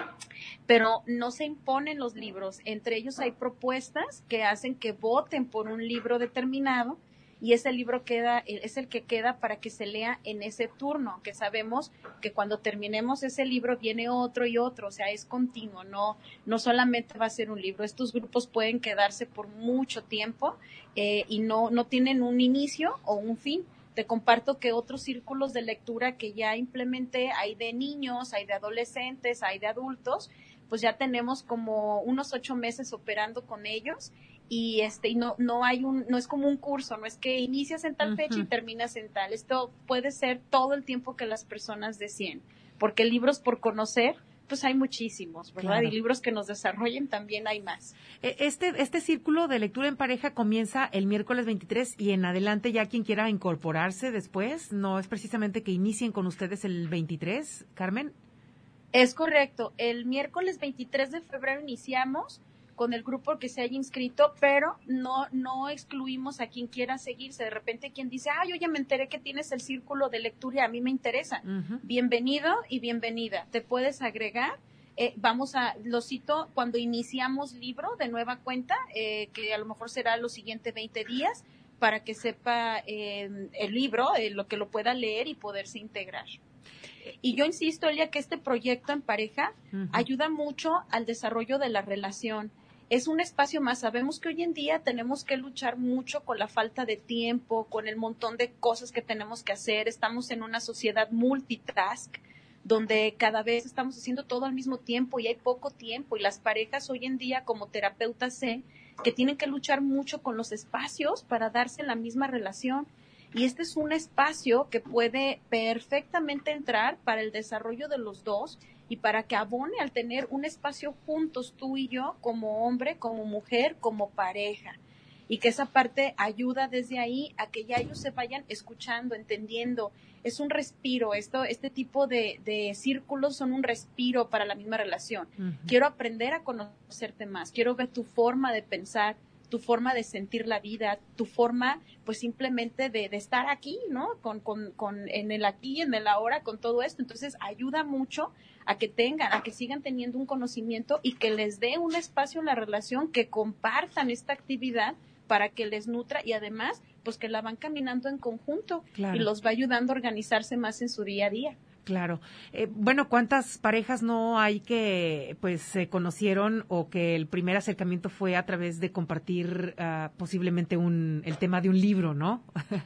pero no se imponen los libros, entre ellos hay propuestas que hacen que voten por un libro determinado, y ese libro queda, es el que queda para que se lea en ese turno, que sabemos que cuando terminemos ese libro viene otro y otro, o sea, es continuo, no, no solamente va a ser un libro. Estos grupos pueden quedarse por mucho tiempo eh, y no, no tienen un inicio o un fin. Te comparto que otros círculos de lectura que ya implementé, hay de niños, hay de adolescentes, hay de adultos, pues ya tenemos como unos ocho meses operando con ellos. Y este y no no hay un no es como un curso, no es que inicias en tal uh-huh. fecha y terminas en tal. Esto puede ser todo el tiempo que las personas deseen, porque libros por conocer pues hay muchísimos, ¿verdad? Claro. Y libros que nos desarrollen también hay más. Este este círculo de lectura en pareja comienza el miércoles veintitrés y en adelante ya quien quiera incorporarse después, no es precisamente que inicien con ustedes el veintitrés, Carmen. Es correcto, el miércoles veintitrés de febrero iniciamos con el grupo que se haya inscrito, pero no no excluimos a quien quiera seguirse. De repente quien dice, ah, yo ya me enteré que tienes el círculo de lectura y a mí me interesa. Uh-huh. Bienvenido y bienvenida. Te puedes agregar. Eh, vamos a, lo cito, cuando iniciamos libro de nueva cuenta, eh, que a lo mejor será los siguientes veinte días, para que sepa eh, el libro, eh, lo que lo pueda leer y poderse integrar. Y yo insisto, Elia, que este proyecto en pareja uh-huh. ayuda mucho al desarrollo de la relación. Es un espacio más. Sabemos que hoy en día tenemos que luchar mucho con la falta de tiempo, con el montón de cosas que tenemos que hacer. Estamos en una sociedad multitask, donde cada vez estamos haciendo todo al mismo tiempo y hay poco tiempo. Y las parejas hoy en día, como terapeutas, sé que tienen que luchar mucho con los espacios para darse la misma relación. Y este es un espacio que puede perfectamente entrar para el desarrollo de los dos y para que abone al tener un espacio juntos, tú y yo, como hombre, como mujer, como pareja. Y que esa parte ayuda desde ahí a que ya ellos se vayan escuchando, entendiendo. Es un respiro, esto, este tipo de, de círculos son un respiro para la misma relación. Uh-huh. Quiero aprender a conocerte más, quiero ver tu forma de pensar, tu forma de sentir la vida, tu forma, pues simplemente de, de estar aquí, ¿no? Con, con, con, en el aquí, en el ahora, con todo esto. Entonces, ayuda mucho a que tengan, a que sigan teniendo un conocimiento y que les dé un espacio en la relación, que compartan esta actividad para que les nutra y además, pues que la van caminando en conjunto. Claro. Y los va ayudando a organizarse más en su día a día. Claro. Eh, bueno, ¿cuántas parejas no hay que pues se conocieron o que el primer acercamiento fue a través de compartir uh, posiblemente un el tema de un libro, ¿no?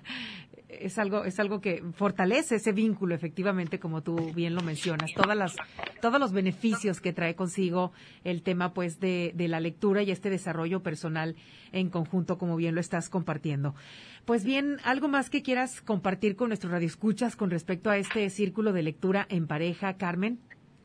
Es algo es algo que fortalece ese vínculo, efectivamente, como tú bien lo mencionas, todas las todos los beneficios que trae consigo el tema pues de de la lectura y este desarrollo personal en conjunto, como bien lo estás compartiendo. Pues bien, algo más que quieras compartir con nuestros radioescuchas con respecto a este círculo de lectura en pareja, Carmen.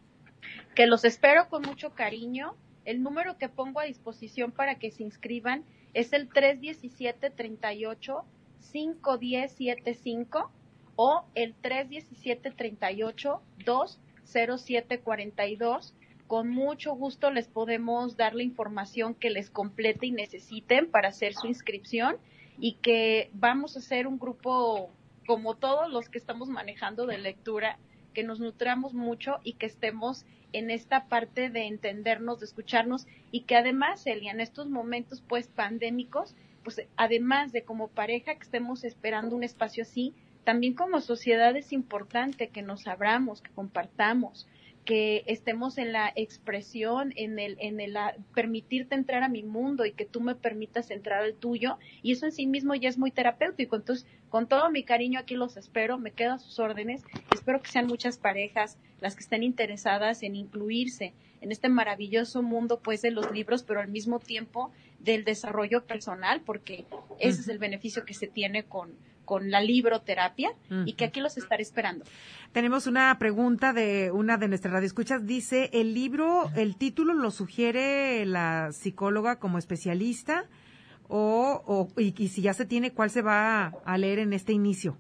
Que los espero con mucho cariño. El número que pongo a disposición para que se inscriban es el tres uno siete, tres ocho, cinco uno cero siete cinco o el tres uno siete, tres ocho, dos cero siete cuatro dos. Con mucho gusto les podemos dar la información que les complete y necesiten para hacer su inscripción, y que vamos a hacer un grupo como todos los que estamos manejando de lectura, que nos nutramos mucho y que estemos en esta parte de entendernos, de escucharnos, y que además, Celia, en estos momentos pues pandémicos, pues además de como pareja que estemos esperando un espacio así, también como sociedad es importante que nos abramos, que compartamos, que estemos en la expresión, en el, en el a, permitirte entrar a mi mundo y que tú me permitas entrar al tuyo, y eso en sí mismo ya es muy terapéutico. Entonces, con todo mi cariño aquí los espero, me quedo a sus órdenes, espero que sean muchas parejas las que estén interesadas en incluirse en este maravilloso mundo pues de los libros, pero al mismo tiempo del desarrollo personal, porque ese uh-huh. es el beneficio que se tiene con con la libroterapia, uh-huh. y que aquí los estaré esperando. Tenemos una pregunta de una de nuestras radioescuchas. Dice, ¿el libro, el título lo sugiere la psicóloga como especialista? O, o y, y si ya se tiene, ¿cuál se va a, a leer en este inicio?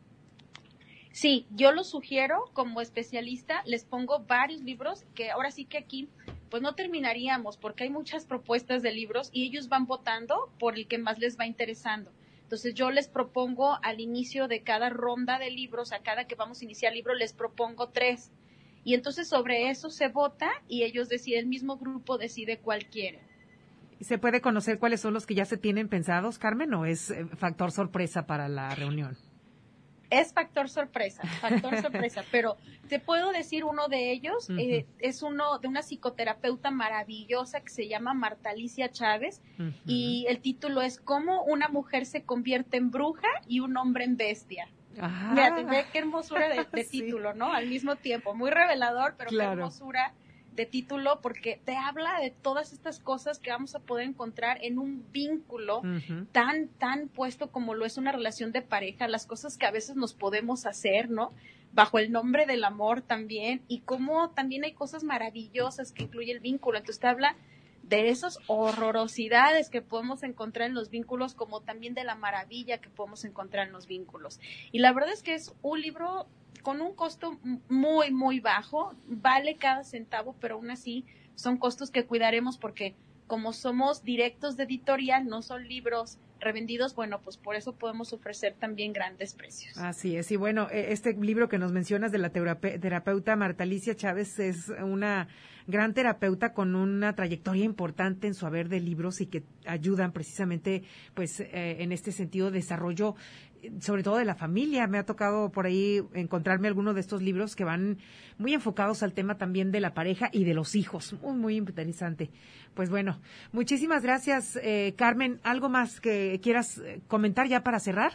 Sí, yo lo sugiero como especialista. Les pongo varios libros que ahora sí que aquí pues no terminaríamos, porque hay muchas propuestas de libros y ellos van votando por el que más les va interesando. Entonces yo les propongo al inicio de cada ronda de libros, a cada que vamos a iniciar libro, les propongo tres. Y entonces sobre eso se vota y ellos deciden, el mismo grupo decide cuál quiere. ¿Se puede conocer cuáles son los que ya se tienen pensados, Carmen, o es factor sorpresa para la reunión? Es factor sorpresa, factor sorpresa, pero te puedo decir uno de ellos, uh-huh. eh, es uno de una psicoterapeuta maravillosa que se llama Marta Alicia Chávez, uh-huh. y el título es ¿Cómo una mujer se convierte en bruja y un hombre en bestia? Ah. Mira, te ve qué hermosura de, de sí. título, ¿no? Al mismo tiempo, muy revelador, pero claro. qué hermosura de título, porque te habla de todas estas cosas que vamos a poder encontrar en un vínculo uh-huh. tan, tan puesto como lo es una relación de pareja, las cosas que a veces nos podemos hacer, ¿no? Bajo el nombre del amor también, y cómo también hay cosas maravillosas que incluye el vínculo. Entonces te habla de esas horrorosidades que podemos encontrar en los vínculos, como también de la maravilla que podemos encontrar en los vínculos. Y la verdad es que es un libro con un costo muy, muy bajo, vale cada centavo, pero aún así son costos que cuidaremos porque como somos directos de editorial, no son libros revendidos, bueno, pues por eso podemos ofrecer también grandes precios. Así es, y bueno, este libro que nos mencionas de la terape- terapeuta Marta Alicia Chávez es una gran terapeuta con una trayectoria importante en su haber de libros y que ayudan precisamente pues eh, en este sentido desarrollo sobre todo de la familia. Me ha tocado por ahí encontrarme algunos de estos libros que van muy enfocados al tema también de la pareja y de los hijos. Muy, muy interesante. Pues bueno, muchísimas gracias, eh, Carmen. ¿Algo más que quieras comentar ya para cerrar?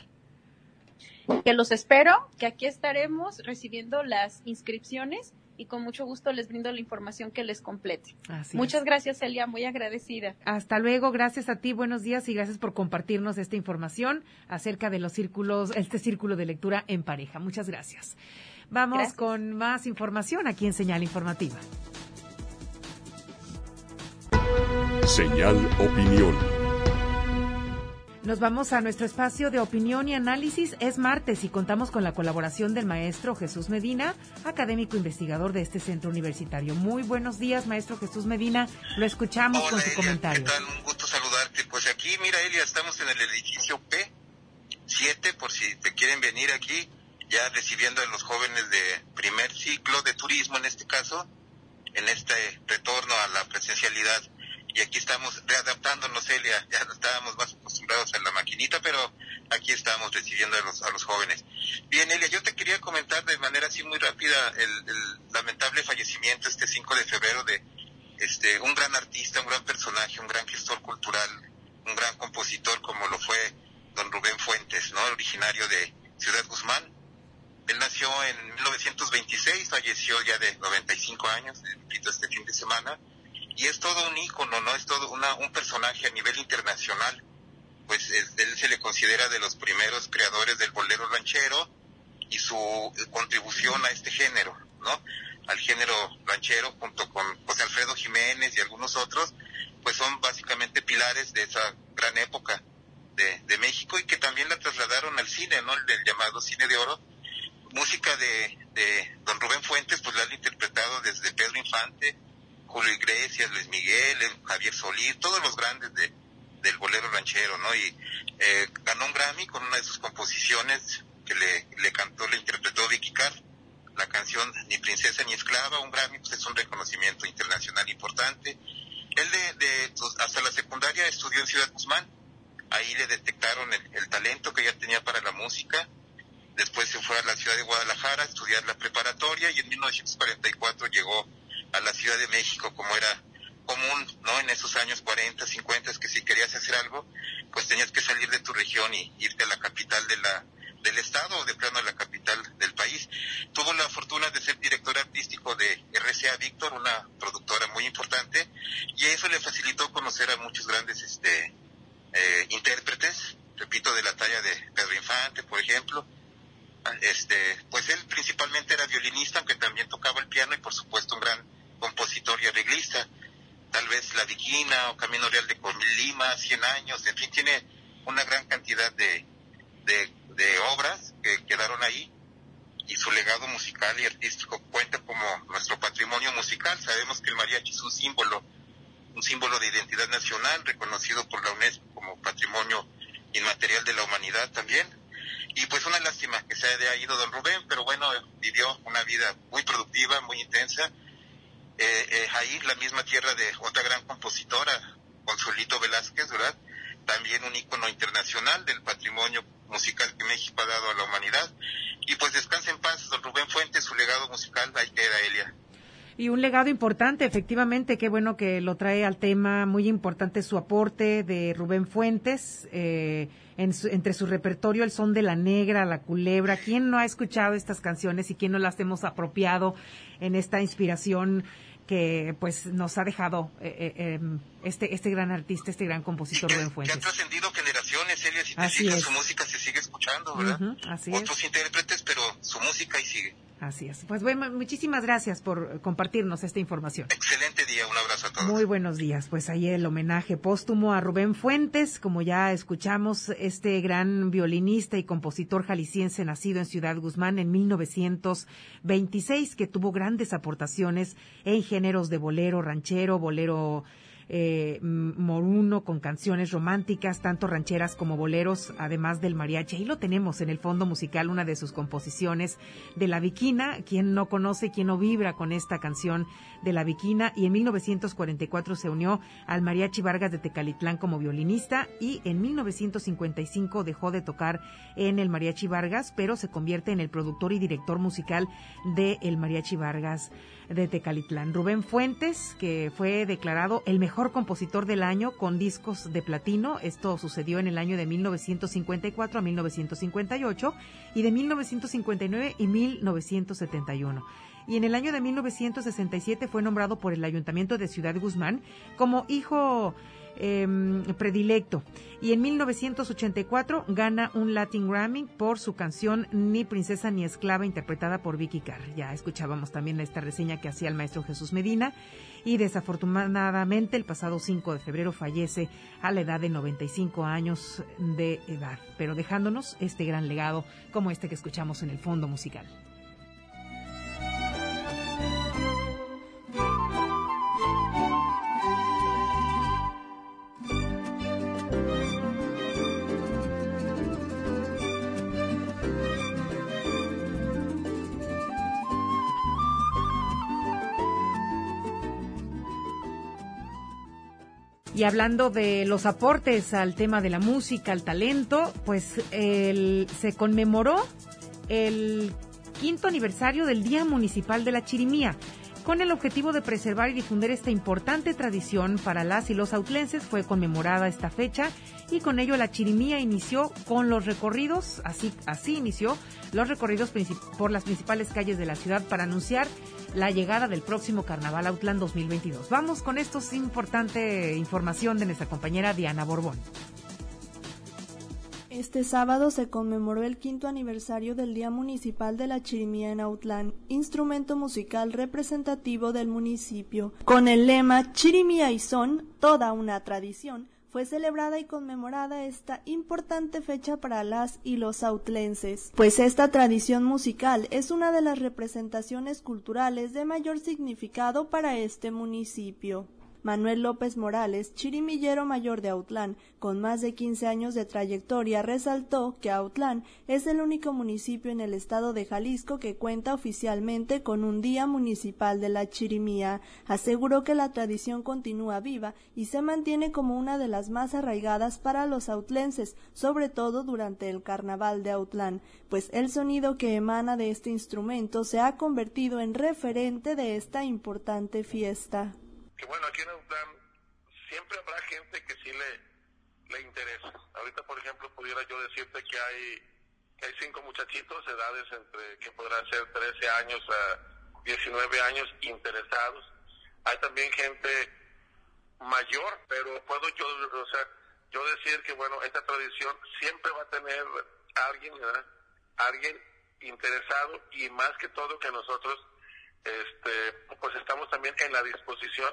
Que los espero, que aquí estaremos recibiendo las inscripciones y con mucho gusto les brindo la información que les complete. Así Muchas es. gracias, Celia, muy agradecida. Hasta luego, gracias a ti, buenos días y gracias por compartirnos esta información acerca de los círculos, este círculo de lectura en pareja. Muchas gracias. Vamos gracias. con más información aquí en Señal Informativa. Señal Opinión. Nos vamos a nuestro espacio de opinión y análisis. Es martes y contamos con la colaboración del maestro Jesús Medina, académico investigador de este centro universitario. Muy buenos días, maestro Jesús Medina. Lo escuchamos Hola, con su Elia, comentario. ¿Qué tal? Un gusto saludarte. Pues aquí, mira, Elia, estamos en el edificio P siete, por si te quieren venir aquí, ya recibiendo a los jóvenes de primer ciclo de turismo, en este caso, en este retorno a la presencialidad. Y aquí estamos readaptándonos, Elia, ya no estábamos más acostumbrados a la maquinita, pero aquí estamos recibiendo a los, a los jóvenes. Bien, Elia, yo te quería comentar de manera así muy rápida el, el lamentable fallecimiento este cinco de febrero de este un gran artista, un gran personaje, un gran gestor cultural, un gran compositor como lo fue don Rubén Fuentes, ¿no? Originario de Ciudad Guzmán. Él nació en mil novecientos veintiséis, falleció ya de noventa y cinco años, repito, este fin de semana. Y es todo un ícono, ¿no? Es todo una, un personaje a nivel internacional. Pues es, él se le considera de los primeros creadores del bolero ranchero y su eh, contribución a este género, ¿no? Al género ranchero junto con José Alfredo Jiménez y algunos otros, pues son básicamente pilares de esa gran época de, de México y que también la trasladaron al cine, ¿no? El del llamado cine de oro. Música de, de don Rubén Fuentes, pues la han interpretado desde Pedro Infante, Julio Iglesias, Luis Miguel, Javier Solís, todos los grandes de, del bolero ranchero, ¿no? Y eh, ganó un Grammy con una de sus composiciones que le, le cantó, le interpretó Vicky Carr, la canción Ni Princesa ni Esclava, un Grammy, pues es un reconocimiento internacional importante. Él de, de hasta la secundaria estudió en Ciudad Guzmán, ahí le detectaron el, el talento que ya tenía para la música. Después se fue a la ciudad de Guadalajara a estudiar la preparatoria y en mil novecientos cuarenta y cuatro llegó a la Ciudad de México, como era común, ¿no? En esos años cuarenta, cincuenta, que si querías hacer algo, pues tenías que salir de tu región y irte a la capital de la del estado o de plano a la capital del país. Tuvo la fortuna de ser director artístico de R C A Víctor, una productora muy importante, y eso le facilitó conocer a muchos grandes este eh, intérpretes, repito, de la talla de Pedro Infante, por ejemplo. Este, pues él principalmente era violinista, aunque también tocaba el piano y por supuesto un gran compositor y arreglista. Tal vez La Viquina o Camino Real de Colima, Cien años, en fin, tiene una gran cantidad de, de, de obras que quedaron ahí, y su legado musical y artístico cuenta como nuestro patrimonio musical. Sabemos que el mariachi es un símbolo, un símbolo de identidad nacional, reconocido por la UNESCO como Patrimonio Inmaterial de la Humanidad también. Y pues una lástima que se haya ido don Rubén, pero bueno, vivió una vida muy productiva, muy intensa. Eh, eh, ahí, la misma tierra de otra gran compositora, Consuelito Velázquez, ¿verdad? También un ícono internacional del patrimonio musical que México ha dado a la humanidad. Y pues descansa en paz don Rubén Fuentes, su legado musical, ahí queda, Elia. Y un legado importante, efectivamente, qué bueno que lo trae al tema, muy importante su aporte de Rubén Fuentes, eh, en su, entre su repertorio El Son de la Negra, La Culebra. ¿Quién no ha escuchado estas canciones y quién no las hemos apropiado en esta inspiración que pues nos ha dejado eh, eh, este este gran artista, este gran compositor que, Rubén Fuentes? Que ha trascendido generaciones, Elia, si te así fijas, es. Su música se sigue escuchando, ¿verdad? Uh-huh, así Otros es. intérpretes, pero su música ahí sigue. Así es. Pues bueno, muchísimas gracias por compartirnos esta información. Excelente día, un abrazo a todos. Muy buenos días. Pues ahí el homenaje póstumo a Rubén Fuentes, como ya escuchamos, este gran violinista y compositor jalisciense nacido en Ciudad Guzmán en mil novecientos veintiséis, que tuvo grandes aportaciones en géneros de bolero, ranchero, bolero eh, moruno, con canciones románticas, tanto rancheras como boleros, además del mariachi. Ahí lo tenemos en el fondo musical, una de sus composiciones de La Viquina. Quien no conoce, quien no vibra con esta canción de La Viquina. Y en mil novecientos cuarenta y cuatro se unió al Mariachi Vargas de Tecalitlán como violinista, y en mil novecientos cincuenta y cinco dejó de tocar en el Mariachi Vargas, pero se convierte en el productor y director musical de el Mariachi Vargas de Tecalitlán. Rubén Fuentes, que fue declarado el mejor compositor del año con discos de platino. Esto sucedió en el año de mil novecientos cincuenta y cuatro a mil novecientos cincuenta y ocho, y de mil novecientos cincuenta y nueve y mil novecientos setenta y uno. Y en el año de mil novecientos sesenta y siete fue nombrado por el Ayuntamiento de Ciudad Guzmán como hijo eh, predilecto. Y en mil novecientos ochenta y cuatro gana un Latin Grammy por su canción Ni Princesa ni Esclava, interpretada por Vicky Carr. Ya escuchábamos también esta reseña que hacía el maestro Jesús Medina. Y desafortunadamente el pasado cinco de febrero fallece a la edad de noventa y cinco años de edad, pero dejándonos este gran legado como este que escuchamos en el fondo musical. Y hablando de los aportes al tema de la música, al talento, pues el, se conmemoró el quinto aniversario del Día Municipal de la Chirimía. Con el objetivo de preservar y difundir esta importante tradición para las y los autlenses, fue conmemorada esta fecha, y con ello la Chirimía inició con los recorridos, así, así inició los recorridos princip- por las principales calles de la ciudad para anunciar la llegada del próximo Carnaval Autlán dos mil veintidós. Vamos con esto, es importante información de nuestra compañera Diana Borbón. Este sábado se conmemoró el quinto aniversario del Día Municipal de la Chirimía en Autlán, instrumento musical representativo del municipio. Con el lema Chirimía y Son, toda una tradición, fue celebrada y conmemorada esta importante fecha para las y los autlenses, pues esta tradición musical es una de las representaciones culturales de mayor significado para este municipio. Manuel López Morales, chirimillero mayor de Autlán, con más de quince años de trayectoria, resaltó que Autlán es el único municipio en el estado de Jalisco que cuenta oficialmente con un Día Municipal de la Chirimía. Aseguró que la tradición continúa viva y se mantiene como una de las más arraigadas para los autlenses, sobre todo durante el Carnaval de Autlán, pues el sonido que emana de este instrumento se ha convertido en referente de esta importante fiesta. Que bueno, aquí en Autlán siempre habrá gente que sí le, le interesa. Ahorita, por ejemplo, pudiera yo decirte que hay, que hay cinco muchachitos, edades entre que podrán ser trece años a diecinueve años, interesados. Hay también gente mayor, pero puedo yo, o sea, yo decir que bueno, esta tradición siempre va a tener alguien, ¿verdad? Alguien interesado, y más que todo que nosotros este pues estamos también en la disposición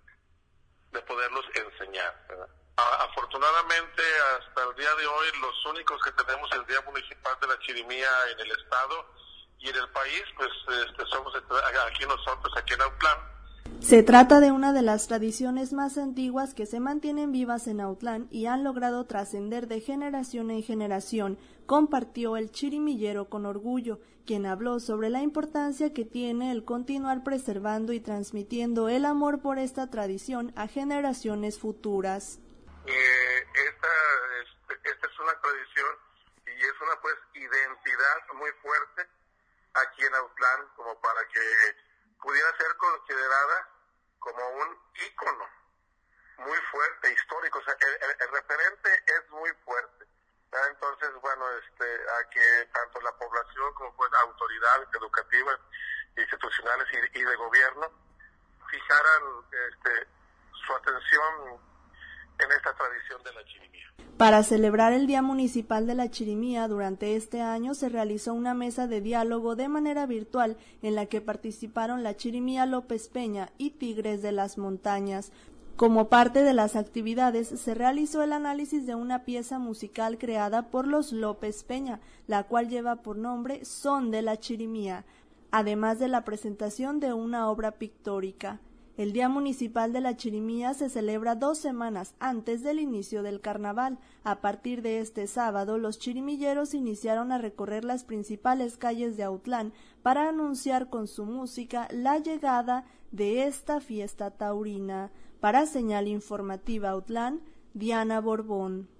de poderlos enseñar, ¿verdad? Afortunadamente hasta el día de hoy los únicos que tenemos el Día Municipal de la Chirimía en el estado y en el país, pues este, somos aquí nosotros, aquí en Autlán. Se trata de una de las tradiciones más antiguas que se mantienen vivas en Autlán y han logrado trascender de generación en generación, compartió el chirimillero con orgullo, quien habló sobre la importancia que tiene el continuar preservando y transmitiendo el amor por esta tradición a generaciones futuras. Eh, esta, este, esta es una tradición y es una pues identidad muy fuerte aquí en Autlán, como para que pudiera ser considerada como un ícono muy fuerte, histórico. O sea, el, el, el referente es muy fuerte, ¿verdad? Entonces, bueno, este, a que tanto la población como pues autoridades educativas, institucionales y, y de gobierno fijaran este, su atención en esta tradición de la chirimía. Para celebrar el Día Municipal de la Chirimía, durante este año se realizó una mesa de diálogo de manera virtual en la que participaron la Chirimía López Peña y Tigres de las Montañas. Como parte de las actividades, se realizó el análisis de una pieza musical creada por los López Peña, la cual lleva por nombre Son de la Chirimía, además de la presentación de una obra pictórica. El Día Municipal de la Chirimía se celebra dos semanas antes del inicio del carnaval. A partir de este sábado, los chirimilleros iniciaron a recorrer las principales calles de Autlán para anunciar con su música la llegada de esta fiesta taurina. Para Señal Informativa Autlán, Diana Borbón.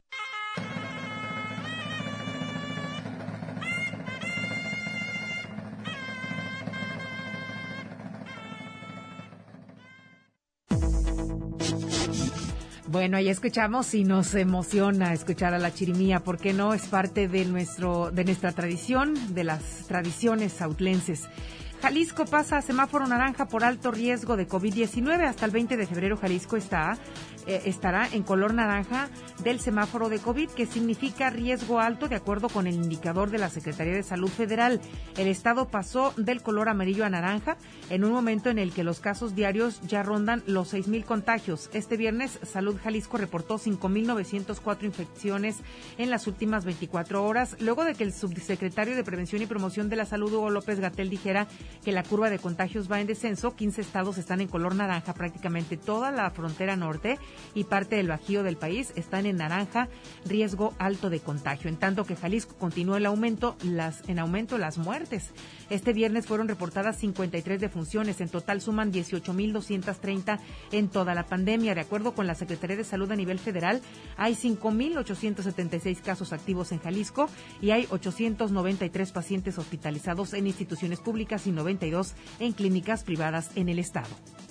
Bueno, ahí escuchamos y nos emociona escuchar a la chirimía, porque no es parte de nuestro de nuestra tradición, de las tradiciones autlenses. Jalisco pasa a semáforo naranja por alto riesgo de COVID diecinueve. Hasta el veinte de febrero Jalisco está, eh, estará en color naranja del semáforo de COVID, que significa riesgo alto de acuerdo con el indicador de la Secretaría de Salud Federal. El estado pasó del color amarillo a naranja en un momento en el que los casos diarios ya rondan los seis mil contagios. Este viernes Salud Jalisco reportó cinco mil novecientas cuatro infecciones en las últimas veinticuatro horas, luego de que el subsecretario de Prevención y Promoción de la Salud, Hugo López-Gatell, dijera que la curva de contagios va en descenso. quince estados están en color naranja, prácticamente toda la frontera norte y parte del bajío del país están en naranja, riesgo alto de contagio, en tanto que Jalisco continúa el aumento, las, en aumento las muertes. Este viernes fueron reportadas cincuenta y tres defunciones, en total suman dieciocho mil doscientas treinta en toda la pandemia. De acuerdo con la Secretaría de Salud a nivel federal, hay cinco mil ochocientos setenta y seis casos activos en Jalisco y hay ochocientos noventa y tres pacientes hospitalizados en instituciones públicas y noventa y dos en clínicas privadas en el estado.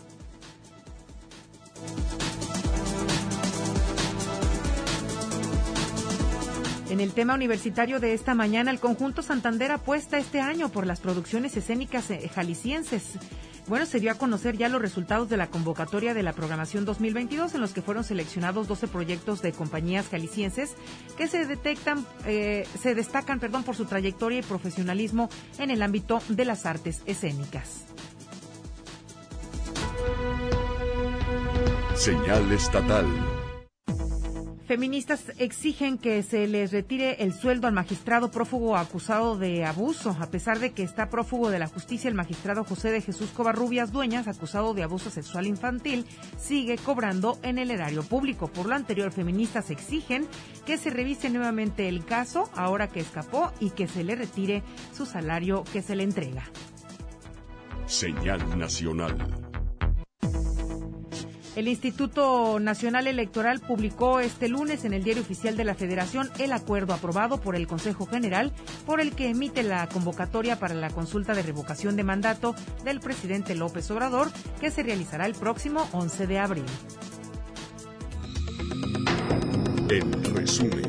En el tema universitario de esta mañana, el conjunto Santander apuesta este año por las producciones escénicas jaliscienses. Bueno, se dio a conocer ya los resultados de la convocatoria de la programación dos mil veintidós, en los que fueron seleccionados doce proyectos de compañías jaliscienses que se detectan, eh, se destacan, perdón, por su trayectoria y profesionalismo en el ámbito de las artes escénicas. Señal estatal. Feministas exigen que se les retire el sueldo al magistrado prófugo acusado de abuso. A pesar de que está prófugo de la justicia, el magistrado José de Jesús Covarrubias Dueñas, acusado de abuso sexual infantil, sigue cobrando en el erario público. Por lo anterior, feministas exigen que se revise nuevamente el caso, ahora que escapó, y que se le retire su salario que se le entrega. Señal nacional. El Instituto Nacional Electoral publicó este lunes en el Diario Oficial de la Federación el acuerdo aprobado por el Consejo General por el que emite la convocatoria para la consulta de revocación de mandato del presidente López Obrador, que se realizará el próximo once de abril. En resumen.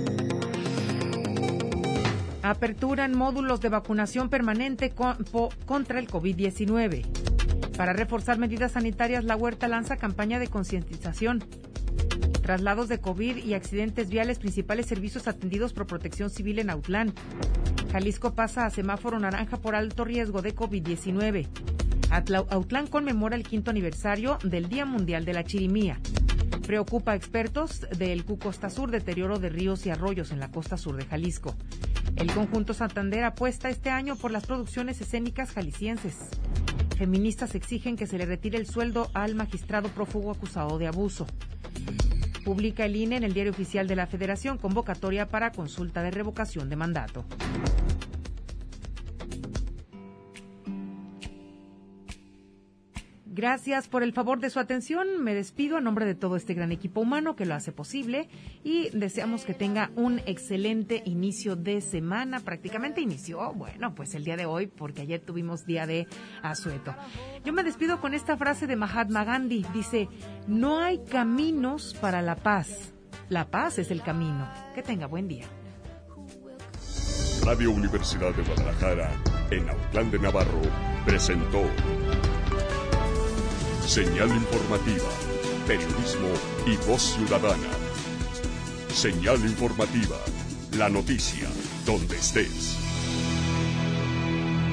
Aperturan módulos de vacunación permanente con, po, contra el COVID diecinueve. Para reforzar medidas sanitarias, la Huerta lanza campaña de concientización. Traslados de COVID y accidentes viales, principales servicios atendidos por Protección Civil en Autlán. Jalisco pasa a semáforo naranja por alto riesgo de COVID diecinueve. Autlán conmemora el quinto aniversario del Día Mundial de la Chirimía. Preocupa a expertos del Q Costa Sur deterioro de ríos y arroyos en la costa sur de Jalisco. El conjunto Santander apuesta este año por las producciones escénicas jaliscienses. Feministas exigen que se le retire el sueldo al magistrado prófugo acusado de abuso. Publica el I N E en el Diario Oficial de la Federación convocatoria para consulta de revocación de mandato. Gracias por el favor de su atención. Me despido a nombre de todo este gran equipo humano que lo hace posible y deseamos que tenga un excelente inicio de semana. Prácticamente inició, bueno, pues el día de hoy, porque ayer tuvimos día de asueto. Yo me despido con esta frase de Mahatma Gandhi. Dice, no hay caminos para la paz. La paz es el camino. Que tenga buen día. Radio Universidad de Guadalajara, en Autlán de Navarro, presentó Señal informativa, periodismo y voz ciudadana. Señal informativa, la noticia, donde estés.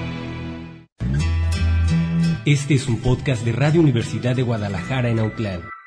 Este es un podcast de Radio Universidad de Guadalajara en Autlán.